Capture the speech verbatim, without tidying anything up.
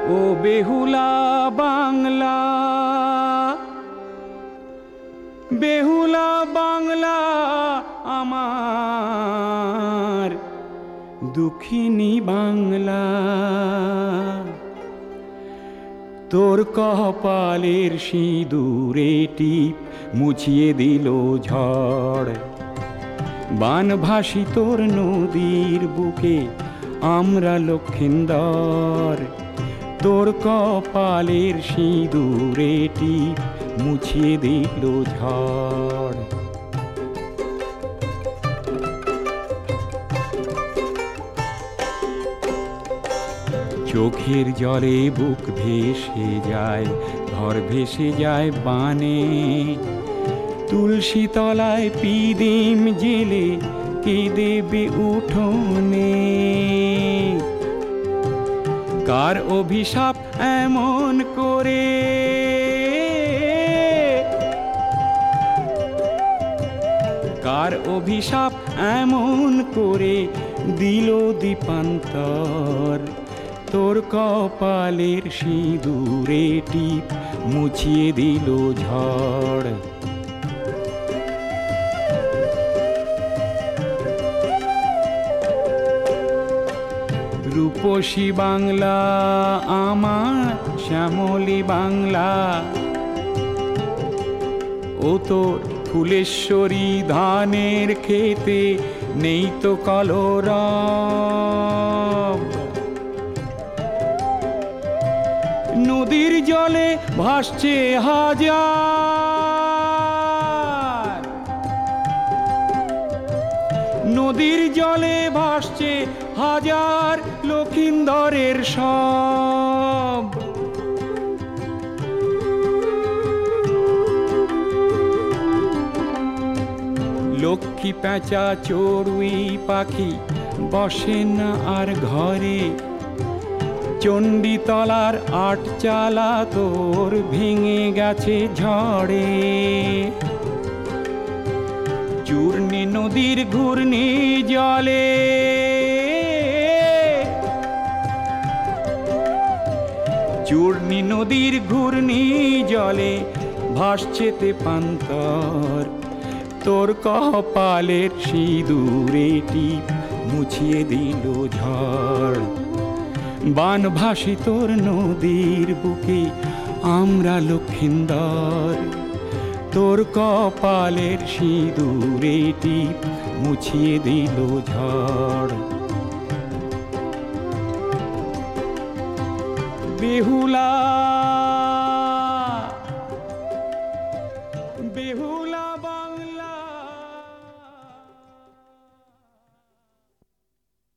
ও বেহুলা বাংলা, বেহুলা বাংলা আমার দুঃখিনী বাংলা। তোর কপালের সিঁদুরে টিপ মুছিয়ে দিল ঝড়, বানভাসী তোর নদীর বুকে আমরা লক্ষিন্দর। তোর কপালের সিঁদুরে টিপ মুছিয়ে দিল ঝড়। চোখের জলে বুক ভেসে যায়, ঘর ভেসে যায় বানে। তুলসী তলায় পিদিম জেলে কে দেবে উঠোনে। কার অভিশাপ এমন করে, কার অভিশাপ এমন করে দিল দীপান্তর। তোর কপালের সিঁদুরে টিপ মুছিয়ে দিল ঝড়। রূপসী বাংলা আমার শ্যামলী বাংলা, ও তোর ফুলেশ্বরী ধানের খেতে নেই তো কলরব। নদীর জলে ভাসছে হাজার, নদীর জলে ভাসছে হাজার লক্ষিন্দরের সব। লক্ষ্মী পেঁচা চড়ুই পাখি বসে না আর ঘরে। চণ্ডীতলার আট চালা তোর ভেঙে গেছে ঝড়ে। চূর্ণী নদীর ঘূর্ণি জলে, চূর্ণী নদীর ঘূর্ণি জলে ভাসছে তেপান্তর। তোর কপালের সিঁদুরে টিপ মুছিয়ে দিল ঝড়, বানভাসী তোর নদীর বুকে আমরা লক্ষিন্দর। তোর কপালের সিঁদুরে টিপ মুছিয়ে দিল ঝড়। বেহুলা